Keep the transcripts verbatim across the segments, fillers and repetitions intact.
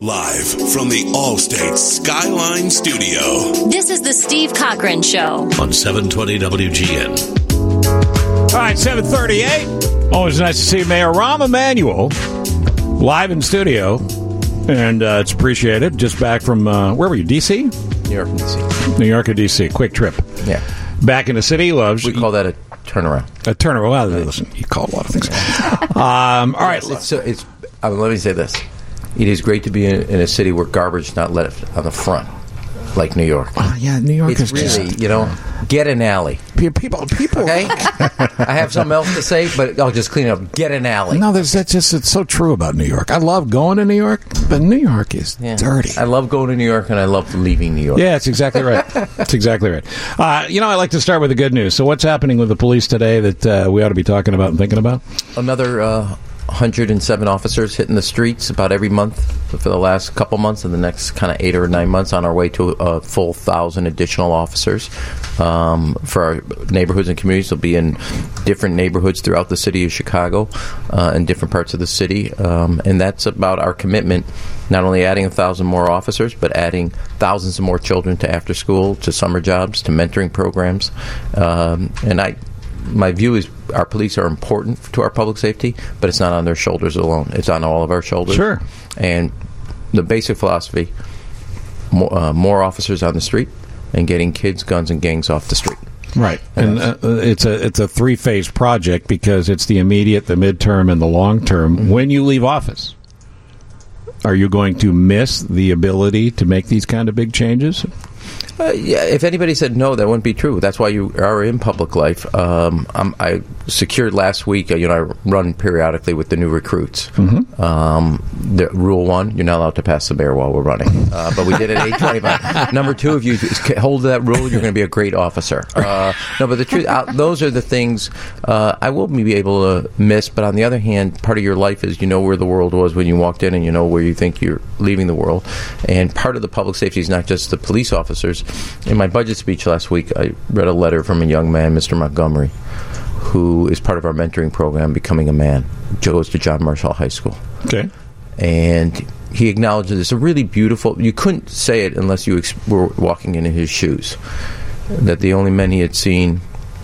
Live from the Allstate Skyline Studio. This is the Steve Cochran Show. On seven twenty W G N. All right, seven thirty-eight. Always nice to see Mayor Rahm Emanuel live in studio. And uh, it's appreciated. Just back from, uh, where were you, D C? New York and D C. New York and D C. Quick trip. Yeah. Back in the city. Loves. We call that a turnaround. A turnaround. Well, listen, you call it a lot of things. um, all right. It's, so it's, I mean, let me say this. It is great to be in, in a city where garbage is not left on the front, like New York. Oh, yeah, New York it's is really, just, you know, get an alley. People, people. Okay? I have something else to say, but I'll just clean it up. Get an alley. No, that's, that's just, it's so true about New York. I love going to New York, but New York is yeah. dirty. I love going to New York, and I love leaving New York. Yeah, that's exactly right. That's exactly right. Uh, you know, I like to start with the good news. So what's happening with the police today that uh, we ought to be talking about and thinking about? Another uh, one hundred seven officers hitting the streets about every month for the last couple months, and the next kind of eight or nine months on our way to a full thousand additional officers um, for our neighborhoods and communities. They'll be in different neighborhoods throughout the city of Chicago uh, and different parts of the city, um, and that's about our commitment, not only adding a thousand more officers, but adding thousands of more children to after school, to summer jobs, to mentoring programs, um, and I my view is our police are important to our public safety, but it's not on their shoulders alone. It's on all of our shoulders. Sure. And the basic philosophy, more, uh, more officers on the street and getting kids, guns, and gangs off the street. Right. And uh, it's a it's a three-phase project because it's the immediate, the midterm, and the long term. Mm-hmm. When you leave office, are you going to miss the ability to make these kind of big changes? Uh, yeah, if anybody said no, that wouldn't be true. That's why you are in public life. Um, I'm, I secured last week, uh, you know, I run periodically with the new recruits. Mm-hmm. Um, the rule one, you're not allowed to pass the mayor while we're running. Uh, but we did it at eight twenty-five. Number two, if you hold that rule, you're going to be a great officer. Uh, no, but the truth, uh, those are the things uh, I will be able to miss. But on the other hand, part of your life is you know where the world was when you walked in, and you know where you think you're leaving the world. And part of the public safety is not just the police officers. In my budget speech last week, I read a letter from a young man, Mister Montgomery, who is part of our mentoring program, Becoming a Man. Goes to John Marshall High School. Okay. And he acknowledges it's a really beautiful, you couldn't say it unless you ex- were walking in his shoes, that the only men he had seen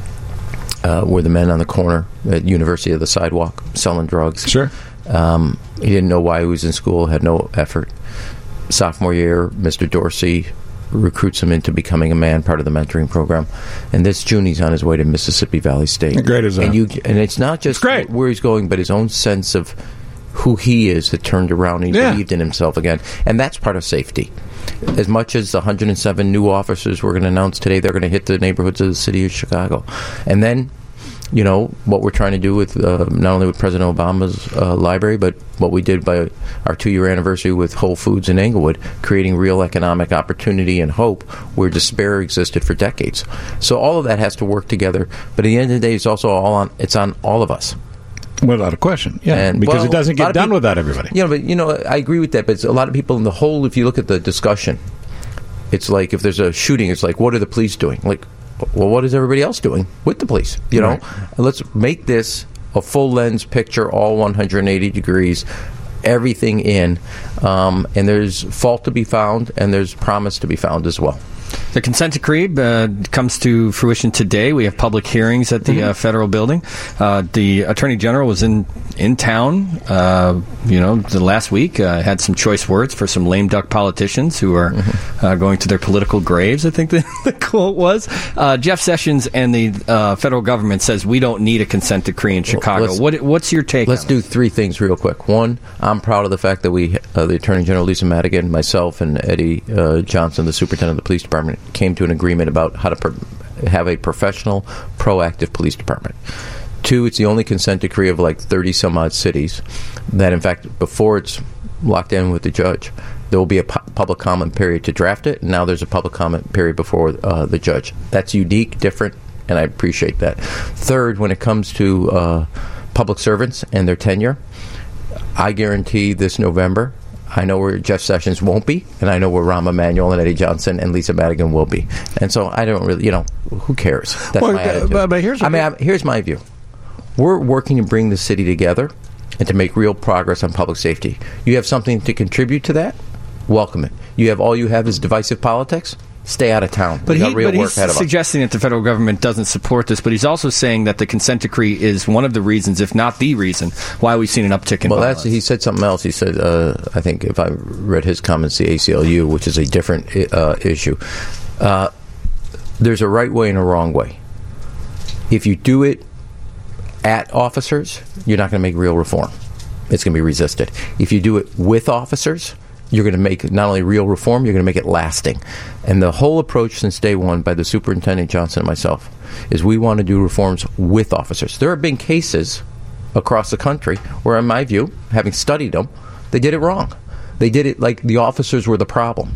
uh, were the men on the corner at University of the Sidewalk selling drugs. Sure. Um, he didn't know why he was in school, had no effort. Sophomore year, Mister Dorsey recruits him into Becoming a Man, part of the mentoring program. And this June, he's on his way to Mississippi Valley State. Great as that. And, you, and it's not just it's where he's going, but his own sense of who he is that turned around and he yeah. believed in himself again. And that's part of safety. As much as the one hundred seven new officers we're going to announce today, they're going to hit the neighborhoods of the city of Chicago. And then, you know, what we're trying to do with uh, not only with President Obama's uh, library, but what we did by our two-year anniversary with Whole Foods in Englewood, creating real economic opportunity and hope where despair existed for decades. So all of that has to work together. But at the end of the day, it's also all on. It's on all of us. Without a question, yeah, and, because well, it doesn't get done people, without everybody. You know, but you know, I agree with that. But it's a lot of people in the whole. If you look at the discussion, it's like if there's a shooting, it's like, what are the police doing? Like, well, what is everybody else doing with the police? You know, right. Let's make this a full lens picture, all one hundred eighty degrees, everything in, um, and there's fault to be found, and there's promise to be found as well. The consent decree uh, comes to fruition today. We have public hearings at the mm-hmm. uh, federal building. Uh, the Attorney General was in in town, uh, you know, the last week. Uh, had some choice words for some lame duck politicians who are mm-hmm. uh, going to their political graves, I think the, the quote was. Uh, Jeff Sessions and the uh, federal government says we don't need a consent decree in Chicago. Well, what, what's your take Let's on do it? three things real quick. One, I'm proud of the fact that we, uh, the Attorney General Lisa Madigan, myself, and Eddie uh, Johnson, the Superintendent of the Police Department, came to an agreement about how to pro- have a professional, proactive police department. Two, it's the only consent decree of like thirty some odd cities that, in fact, before it's locked in with the judge, there will be a pu- public comment period to draft it, and now there's a public comment period before uh, the judge. That's unique, different, and I appreciate that. Third, when it comes to uh, public servants and their tenure, I guarantee this November, I know where Jeff Sessions won't be, and I know where Rahm Emanuel and Eddie Johnson and Lisa Madigan will be. And so I don't really, you know, who cares? That's well, my attitude. But, but here's I mean, I, here's my view. We're working to bring the city together and to make real progress on public safety. You have something to contribute to that? welcome it. You have all you have is divisive politics. Stay out of town. But, we got he, real but work he's ahead of us. suggesting that the federal government doesn't support this, but he's also saying that the consent decree is one of the reasons, if not the reason, why we've seen an uptick in well, violence. that's, he said something else. He said, uh, I think if I read his comments, the A C L U, which is a different uh, issue. Uh, there's a right way and a wrong way. If you do it at officers, you're not going to make real reform. It's going to be resisted. If you do it with officers, you're going to make not only real reform, you're going to make it lasting. And the whole approach since day one by the Superintendent Johnson and myself is we want to do reforms with officers. There have been cases across the country where, in my view, having studied them, they did it wrong. They did it like the officers were the problem.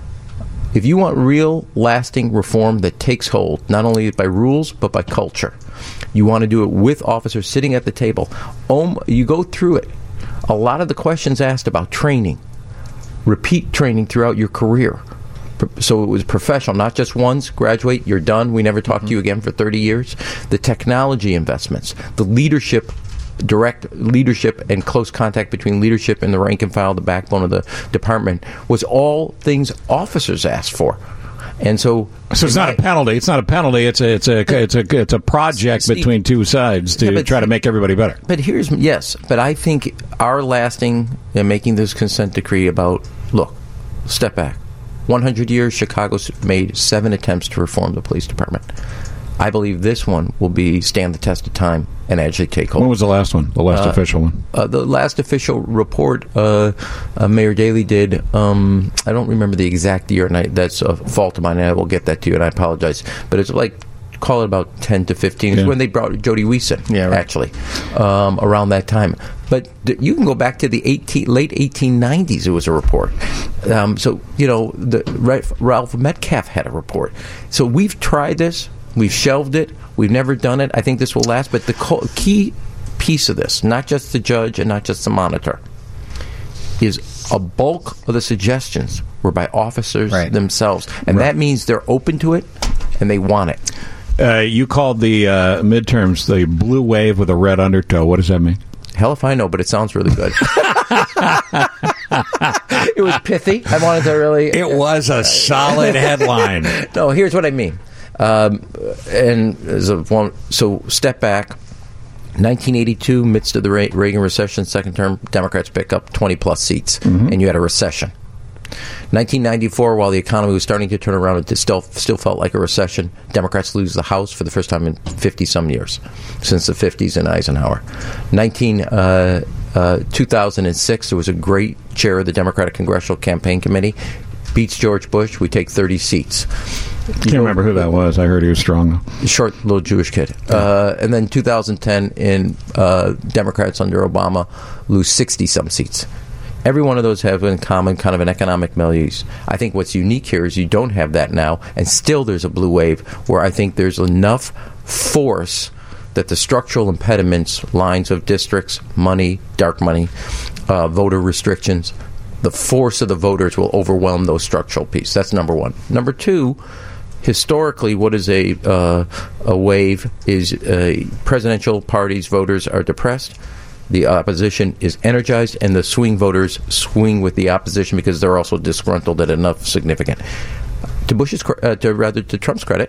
If you want real, lasting reform that takes hold, not only by rules, but by culture, you want to do it with officers sitting at the table. Um, you go through it. A lot of the questions asked about training, repeat training throughout your career. So it was professional, not just once, graduate, you're done, we never talk mm-hmm. to you again for thirty years. The technology investments, the leadership, direct leadership and close contact between leadership and the rank and file, the backbone of the department, was all things officers asked for. And so, so it's not a penalty. It's not a penalty. It's a it's a it's a it's a project Steve, between two sides to yeah, try to make everybody better. But here's yes. But I think our lasting and making this consent decree about look, step back. one hundred years, Chicago's made seven attempts to reform the police department. I believe this one will be stand the test of time and actually take hold. When was the last one? The last uh, official one? Uh, the last official report uh, uh, Mayor Daley did, um, I don't remember the exact year, and I, that's a fault of mine, and I will get that to you, and I apologize. But it's like, call it about ten to fifteen. It's yeah. when they brought Jody Weeson, yeah, right. actually, um, around that time. But th- you can go back to the eighteen, late eighteen nineties, it was a report. Um, so, you know, the, Ralph Metcalf had a report. So we've tried this. We've shelved it. We've never done it. I think this will last. But the co- key piece of this, not just the judge and not just the monitor, is a bulk of the suggestions were by officers right. themselves. And right. that means they're open to it and they want it. Uh, you called the uh, midterms the blue wave with a red undertow. What does that mean? Hell if I know, but it sounds really good. It was pithy. I wanted to really... It was a solid headline. No, here's what I mean. Um, and as a one, so step back. nineteen eighty-two, midst of the Reagan recession, second term, Democrats pick up twenty plus seats, mm-hmm. and you had a recession. nineteen ninety-four, while the economy was starting to turn around, it still still felt like a recession. Democrats lose the House for the first time in fifty some years, since the fifties and Eisenhower. Nineteen uh, uh, two thousand six, there was a great chair of the Democratic Congressional Campaign Committee, beats George Bush. We take thirty seats. I can't remember who that was. I heard he was strong. Short little Jewish kid. Uh, and then two thousand ten, in uh, Democrats under Obama lose sixty-some seats. Every one of those have in common kind of an economic milieu. I think what's unique here is you don't have that now, and still there's a blue wave where I think there's enough force that the structural impediments, lines of districts, money, dark money, uh, voter restrictions, the force of the voters will overwhelm those structural pieces. That's number one. Number two, historically, what is a uh, a wave is uh, presidential parties' voters are depressed, the opposition is energized, and the swing voters swing with the opposition because they're also disgruntled at enough significant. To Bush's, uh, to rather to Trump's credit,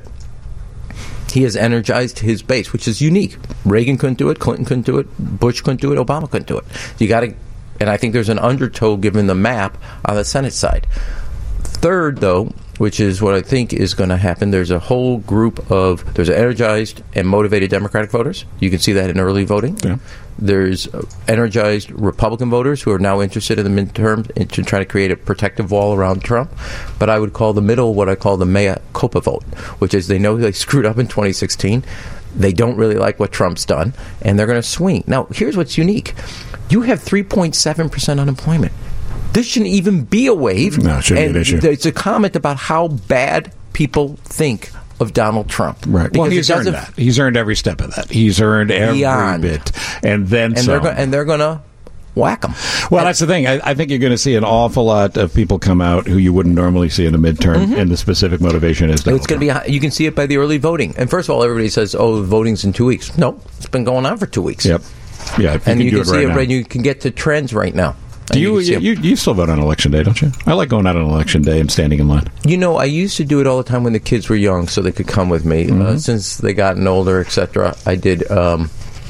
he has energized his base, which is unique. Reagan couldn't do it, Clinton couldn't do it, Bush couldn't do it, Obama couldn't do it. You got to, and I think there's an undertow given the map on the Senate side. Third, though, which is what I think is going to happen, there's a whole group of, there's energized and motivated Democratic voters. You can see that in early voting. Yeah. There's energized Republican voters who are now interested in the midterm to try to create a protective wall around Trump. But I would call the middle what I call the mea culpa vote, which is they know they screwed up in twenty sixteen. They don't really like what Trump's done, and they're going to swing. Now, here's what's unique. You have three point seven percent unemployment. This shouldn't even be a wave. No, it shouldn't and be an issue. It's a comment about how bad people think of Donald Trump. Right. Because well, he's earned that. He's earned every step of that. He's earned every beyond. bit. And then and some. They're go- and they're going to whack them. Well, and that's the thing. I, I think you're going to see an awful lot of people come out who you wouldn't normally see in a midterm, mm-hmm. and the specific motivation is Donald It's going to be. You can see it by the early voting. And first of all, everybody says, "Oh, voting's in two weeks." No, it's been going on for two weeks. Yep. Yeah. And you, can, can do see it it right right. You can get to trends right now. Do you you, you you still vote on election day, don't you? I like going out on election day and standing in line. You know, I used to do it all the time when the kids were young, so they could come with me. Mm-hmm. Uh, since they gotten older, et cetera, I did um,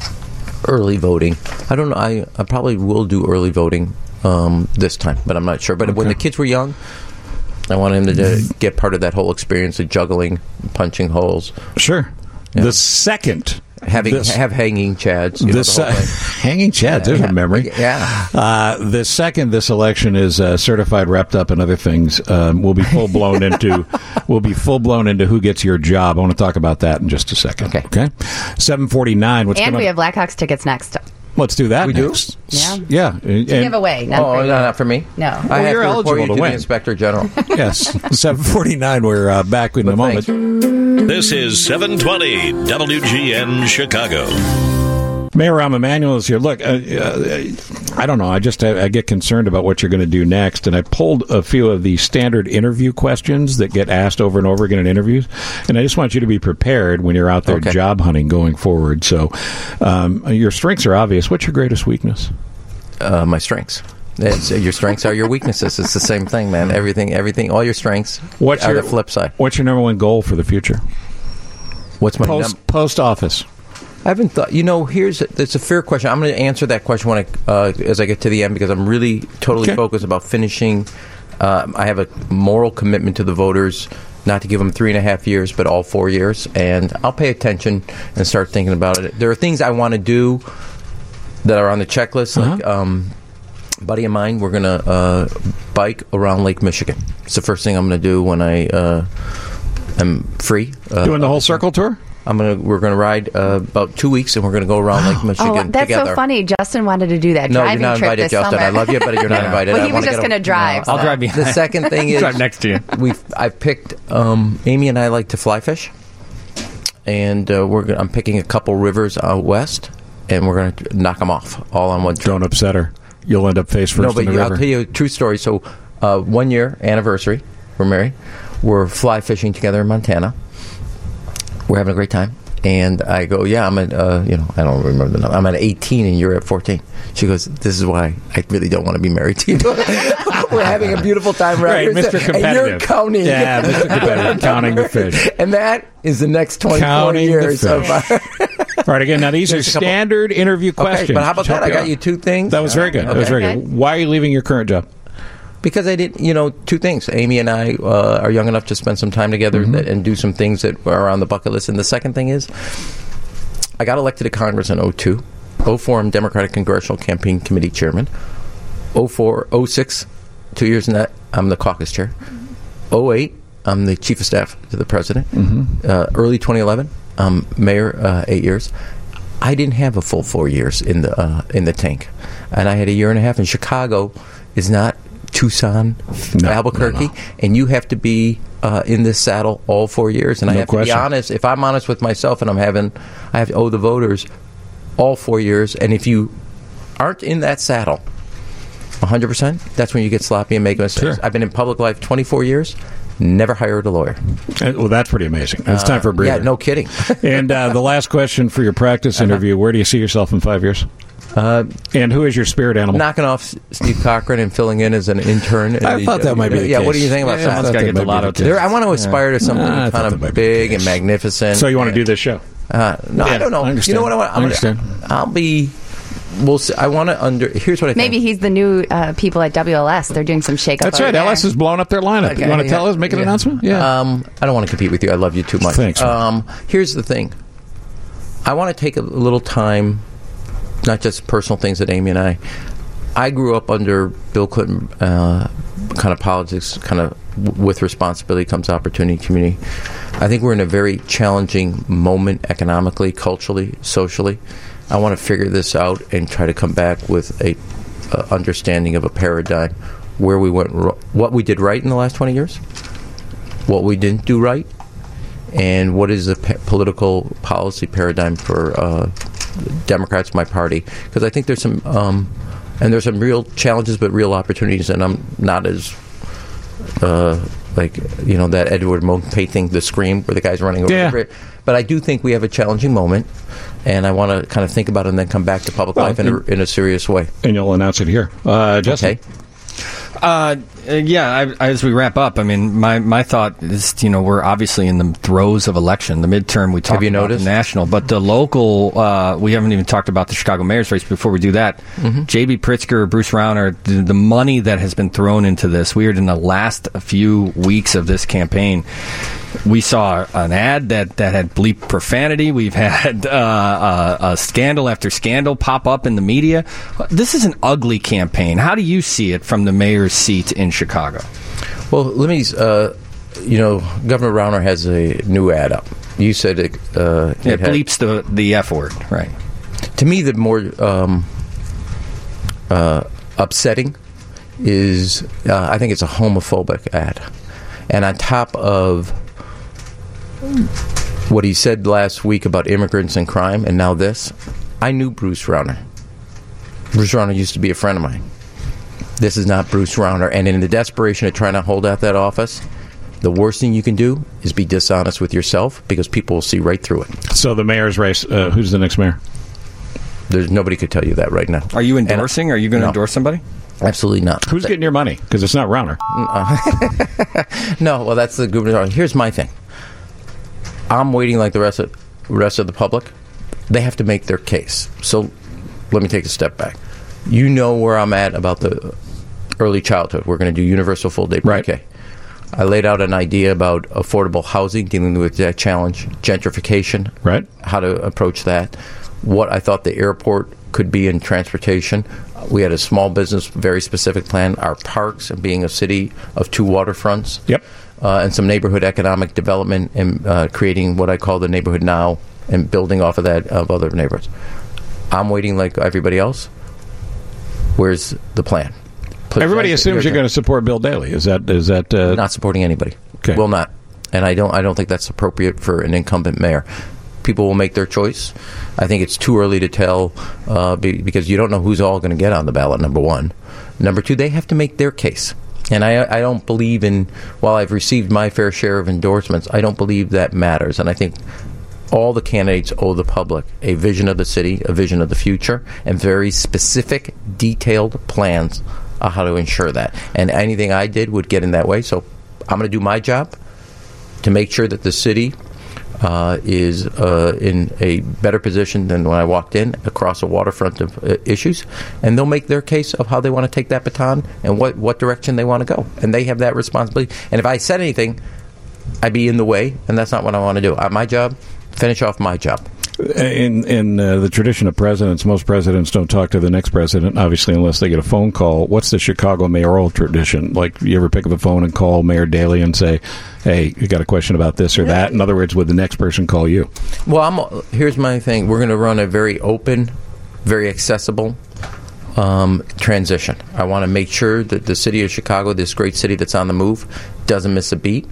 early voting. I don't know. I, I probably will do early voting um, this time, but I'm not sure. But Okay. when the kids were young, I wanted them to uh, get part of that whole experience of juggling, punching holes, Sure. Yeah. The second having this, have hanging chads. You know, this the whole uh, thing. hanging Chad, there's Yeah. a memory. Yeah. Uh, the second this election is uh, certified, wrapped up, and other things, um, we'll be full blown into we'll be full blown into who gets your job. I want to talk about that in just a second. Okay. Okay. Seven forty nine. What's And coming we up? have Blackhawks tickets next. Let's do that. We do? next. Yeah. Yeah. To give away. Not Oh, for no, you. not for me. No. I Well, have you're to eligible report you to to win. the Inspector General. Yes. Seven forty nine. We're uh, back in a But moment. thanks. This is seven twenty W G N Chicago. Mayor Rahm Emanuel is here. Look, uh, uh, I don't know. I just I, I get concerned about what you're going to do next, and I pulled a few of the standard interview questions that get asked over and over again in interviews, and I just want you to be prepared when you're out there Okay. job hunting going forward. So, um, your strengths are obvious. What's your greatest weakness? Uh, my strengths. It's, your strengths are your weaknesses. It's the same thing, man. Everything, everything, all your strengths What's are your the flip side. What's your number one goal for the future? What's my Post num- post office. I haven't thought. You know, here's it's a fair question. I'm going to answer that question when I uh, as I get to the end because I'm really totally Okay. focused about finishing. Um, I have a moral commitment to the voters, not to give them three and a half years, but all four years, and I'll pay attention and start thinking about it. There are things I want to do that are on the checklist, like. Uh-huh. Um, buddy of mine, we're gonna uh, bike around Lake Michigan. It's the first thing I'm gonna do when I uh, am free. Uh, Doing the whole circle tour? I'm gonna we're gonna ride uh, about two weeks, and we're gonna go around Lake Michigan Oh, that's together. so funny. Justin wanted to do that No, driving you're not trip invited, this Justin. summer. I love you, but you're not invited. Well, I he was wanna just get a- going to drive. I'll so. drive behind. The second thing is Drive next to you. We I picked um, Amy and I like to fly fish, and uh, we're gonna, I'm picking a couple rivers out west, and we're gonna knock them off all on one trip. Don't upset her. You'll end up face first No, but in the you, river. I'll tell you a true story. So, uh, one year anniversary, we're married. We're fly fishing together in Montana. We're having a great time. And I go, yeah, I'm at, uh, you know, I don't remember the number. I'm at eighteen and you're at fourteen. She goes, this is why I really don't want to be married to you. We're having a beautiful time right, Right, here. Mister And Competitive. you're counting. Yeah, Mister Competitive, counting the fish. And that is the next twenty-four Counting the years of fish. our... All right, again, now these are There's a couple- standard interview questions. Okay, but how about Help that? I you got out. you two things. That was very good. That was very Okay. good. Why are you leaving your current job? Because I did, you know, two things. Amy and I uh, are young enough to spend some time together Mm-hmm. that, and do some things that are on the bucket list. And the second thing is, I got elected to Congress in oh two. oh four, I'm Democratic Congressional Campaign Committee Chairman. oh four, oh six, two years in that, I'm the caucus chair. oh eight, I'm the Chief of Staff to the President. Mm-hmm. Uh, early twenty eleven, I'm Mayor, uh, eight years. I didn't have a full four years in the uh, in the tank, and I had a year and a half. And Chicago is not Tucson, No, Albuquerque, no, no. and you have to be uh, in this saddle all four years. And I No have question. to be honest. If I'm honest with myself, and I'm having, I have to owe the voters all four years. And if you aren't in that saddle, one hundred percent, that's when you get sloppy and make mistakes. Sure. I've been in public life twenty-four years. Never hired a lawyer. Uh, Well, that's pretty amazing. It's time for a breather. Yeah, no kidding. And uh, the last question for your practice interview: Where do you see yourself in five years? Uh, And who is your spirit animal? knocking off S- Steve Cochran and filling in as an intern. in I the- thought that might be the Yeah, case. what do you think about Yeah, I that? thought gotta that get the might be lotto the ticket. case. There, I want to aspire to something Ah, I thought kind that might of be the big and case. magnificent. So you want to and- do this show? Uh, no, Yeah, I don't know. I You understand. know what I want? I understand. I'll be. We'll see. I want to under. Here's what I think. Maybe he's the new uh, people at W L S. They're doing some shake up. That's right. L S has blown up their lineup. Okay, you want to yeah, tell us? Make an yeah. announcement? Yeah. Um, I don't want to compete with you. I love you too much. Thanks, man. Um, here's the thing. I want to take a little time, not just personal things that Amy and I. I grew up under Bill Clinton, uh, kind of politics, kind of w- with responsibility comes opportunity, community. I think we're in a very challenging moment economically, culturally, socially. I want to figure this out and try to come back with a uh, understanding of a paradigm where we went, ro- what we did right in the last twenty years, what we didn't do right, and what is the p- political policy paradigm for uh, Democrats, my party. Because I think there's some, um, and there's some real challenges, but real opportunities, and I'm not as uh, like, you know, that Edward Monpay thing, the Scream, where the guy's running over Yeah. the bridge. But I do think we have a challenging moment, and I want to kind of think about it and then come back to public Well, life in a, in a serious way. And you'll announce it here. Uh, Justin. Okay. Uh, yeah, I, as we wrap up, I mean, my, my thought is, you know, we're obviously in the throes of election. The midterm, we talked you about noticed? the national, but the local, uh, we haven't even talked about the Chicago mayor's race. Before we do that, Mm-hmm. J B. Pritzker, Bruce Rauner, the, the money that has been thrown into this, we are in the last few weeks of this campaign. We saw an ad that, that had bleep profanity. We've had uh, uh, a scandal after scandal pop up in the media. This is an ugly campaign. How do you see it from the mayor's seat in Chicago? Well, let me, uh, you know, Governor Rauner has a new ad up. You said it, uh, It, it had- bleeps the, the F word, right? To me, the more um, uh, upsetting is, uh, I think it's a homophobic ad. And on top of what he said last week about immigrants and crime, and now this, I knew Bruce Rauner. Bruce Rauner used to be a friend of mine. This is not Bruce Rauner. And in the desperation of trying to hold out that office, the worst thing you can do is be dishonest with yourself, because people will see right through it. So the mayor's race, uh, who's the next mayor? There's nobody could tell you that right now. Are you And- endorsing? Are you going to No. endorse somebody? Absolutely not. Who's getting your money? Because it's not Rauner. No, well, that's the governor. Here's my thing. I'm waiting like the rest of rest of the public. They have to make their case. So let me take a step back. You know where I'm at about the early childhood. We're going to do universal full day pre-K. Right. I laid out an idea about affordable housing, dealing with that challenge, gentrification, Right. how to approach that, what I thought the airport could be in transportation. We had a small business, very specific plan, our parks, and being a city of two waterfronts. Yep. Uh, and some neighborhood economic development, and uh, creating what I call the neighborhood now, and building off of that of other neighborhoods. I'm waiting like everybody else. Where's the plan? Please, Everybody I- assumes you're going to support Bill Daley. Is that is that? Uh, not supporting anybody. Okay. Will not. And I don't. I don't think that's appropriate for an incumbent mayor. People will make their choice. I think it's too early to tell uh, be, because you don't know who's all going to get on the ballot. Number one. Number two, they have to make their case. And I, I don't believe in. While I've received my fair share of endorsements, I don't believe that matters. And I think all the candidates owe the public a vision of the city, a vision of the future, and very specific, detailed plans on how to ensure that. And anything I did would get in that way. So I'm going to do my job to make sure that the city uh, is uh, in a better position than when I walked in across a waterfront of uh, issues. And they'll make their case of how they want to take that baton and what, what direction they want to go. And they have that responsibility. And if I said anything, I'd be in the way, and that's not what I want to do. Uh, my job, finish off my job. In in uh, the tradition of presidents, most presidents don't talk to the next president, obviously, unless they get a phone call. What's the Chicago mayoral tradition? Like, you ever pick up the phone and call Mayor Daley and say, hey, you got a question about this or that? In other words, would the next person call you? Well, I'm, here's my thing. We're going to run a very open, very accessible um, transition. I want to make sure that the city of Chicago, this great city that's on the move, doesn't miss a beat.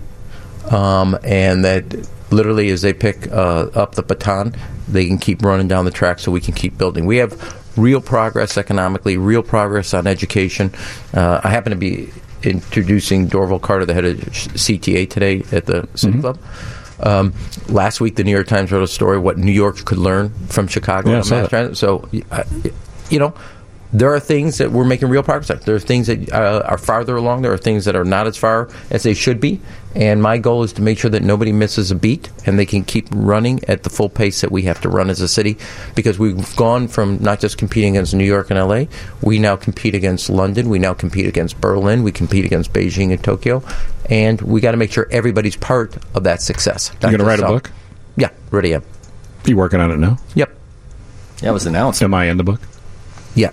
Um, and that literally as they pick uh, up the baton, they can keep running down the track so we can keep building. We have real progress economically, real progress on education. Uh, I happen to be introducing Dorval Carter, the head of C T A, today at the City mm-hmm. Club. Um, last week, the New York Times wrote a story what New York could learn from Chicago. Yeah, so, that. so, uh, you know, there are things that we're making real progress on. There are things that uh, are farther along. There are things that are not as far as they should be. And my goal is to make sure that nobody misses a beat and they can keep running at the full pace that we have to run as a city. Because we've gone from not just competing against New York and L A, we now compete against London, we now compete against Berlin, we compete against Beijing and Tokyo. And we got to make sure everybody's part of that success. You going to write a book? Yeah, ready am. You working on it now? Yep. That was announced. Am I in the book? Yeah.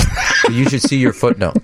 You should see your footnote.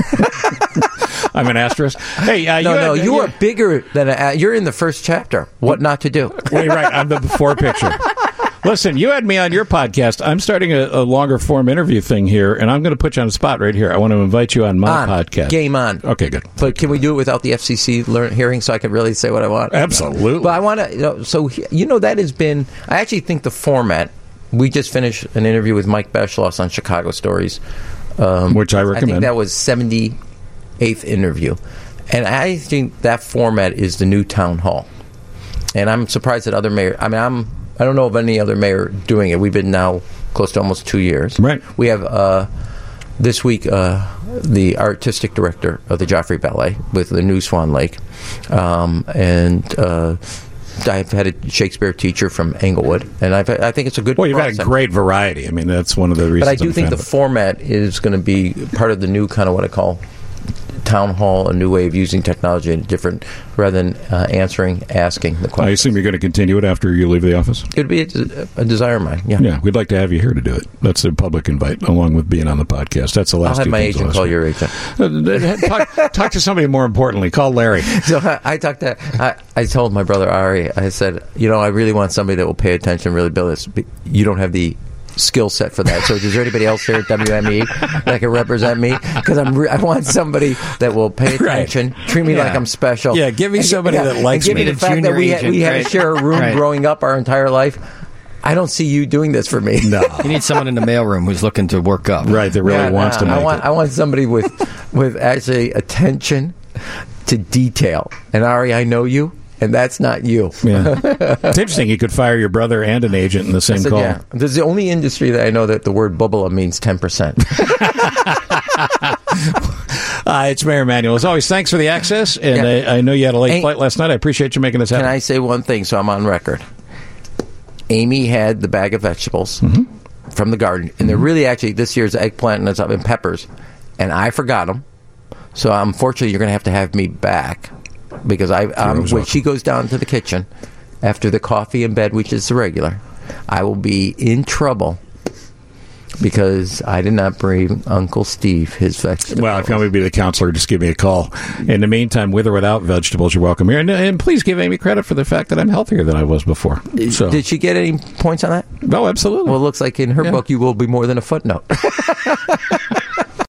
I'm an asterisk. Hey, uh, no, you no, had, you you are bigger than a, you're in the first chapter. What not to do? Wait, right. I'm the before picture. Listen, you had me on your podcast. I'm starting a, a longer form interview thing here, and I'm going to put you on the spot right here. I want to invite you on my on. podcast. Game on. Okay, good. But can we do it without the F C C learn, hearing so I can really say what I want? Absolutely. But I want to, you know, so, you know, that has been, I actually think the format, we just finished an interview with Mike Beschloss on Chicago Stories. Um, Which I recommend. I think that was seventy-eighth interview. And I think that format is the new town hall. And I'm surprised that other mayors, I mean, I'm, I don't know of any other mayor doing it. We've been now close to almost two years. Right. We have, uh, this week, uh, the artistic director of the Joffrey Ballet with the new Swan Lake. Um, and, uh, I've had a Shakespeare teacher from Englewood, and I've, I think it's a good Well, you've process. had a great variety. I mean, that's one of the reasons But I do I'm a think fan the of it. format is going to be part of the new kind of what I call town hall, a new way of using technology, and different rather than uh, answering, asking the I question. assume you're going to continue it after you leave the office? It would be a, a desire of mine. Yeah. Yeah, we'd like to have you here to do it. That's a public invite, along with being on the podcast. That's the last I'll have two my things agent I'll call ask your you. agent. Uh, talk, talk to somebody more importantly. Call Larry. So I, I talked to. I, I told my brother Ari. I said, you know, I really want somebody that will pay attention, really build this. But you don't have the skill set for that. So is there anybody else here at W M E that can represent me? Because I'm. Re- I want somebody that will pay attention, Right. treat me Yeah. like I'm special. Yeah, give me And somebody yeah, that likes and give me. me the fact Junior that we, ha- agent, we had right. to share a room Right. growing up our entire life. I don't see you doing this for me. No. You need someone in the mailroom who's looking to work up. Right, that really Yeah, wants no, to I make want, it. I want somebody with with actually attention to detail. And Ari, I know you, and that's not you. Yeah. It's interesting. You could fire your brother and an agent in the I same said, call. yeah. This is the only industry that I know that the word bubble means ten percent. Uh, it's Mayor Emanuel. As always, thanks for the access. And Yeah. I, I know you had a late Hey, flight last night. I appreciate you making this happen. Can I say one thing so I'm on record? Amy had the bag of vegetables Mm-hmm. from the garden, and they're really actually this year's eggplant and, stuff and peppers, and I forgot them. So unfortunately, you're going to have to have me back because I um, always when welcome. she goes down to the kitchen after the coffee in bed, which is the regular, I will be in trouble because I did not bring Uncle Steve his vegetables. Well, if you want me to be the counselor, just give me a call. In the meantime, with or without vegetables, you're welcome here. And, and please give Amy credit for the fact that I'm healthier than I was before. So, Did she get any points on that? no, absolutely. Well, it looks like in her Yeah. book you will be more than a footnote.